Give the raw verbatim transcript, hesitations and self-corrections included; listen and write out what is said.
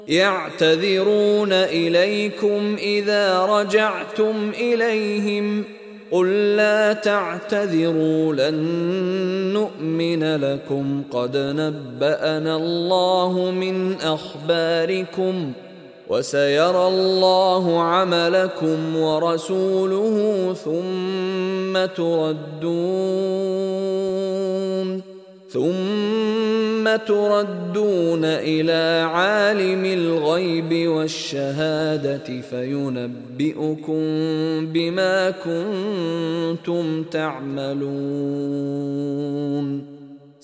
يعتذرون إليكم إذا رجعتم إليهم قل لا تعتذروا لن نؤمن لكم قد نبأنا الله من أخباركم وسيرى الله عملكم ورسوله ثم تردون ثم تردون إلى عالم الغيب والشهادة فينبئكم بما كنتم تعملون.